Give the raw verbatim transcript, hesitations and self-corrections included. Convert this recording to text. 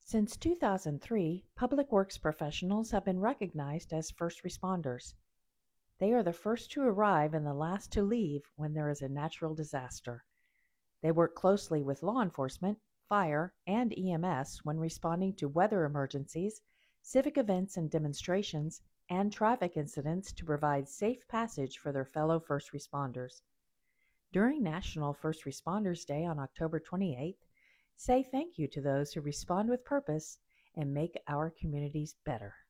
Since two thousand three, public works professionals have been recognized as first responders. They are the first to arrive and the last to leave when there is a natural disaster. They work closely with law enforcement, fire, and E M S when responding to weather emergencies, civic events and demonstrations, and traffic incidents to provide safe passage for their fellow first responders. During National First Responders Day on October twenty-eighth, say thank you to those who respond with purpose and make our communities better.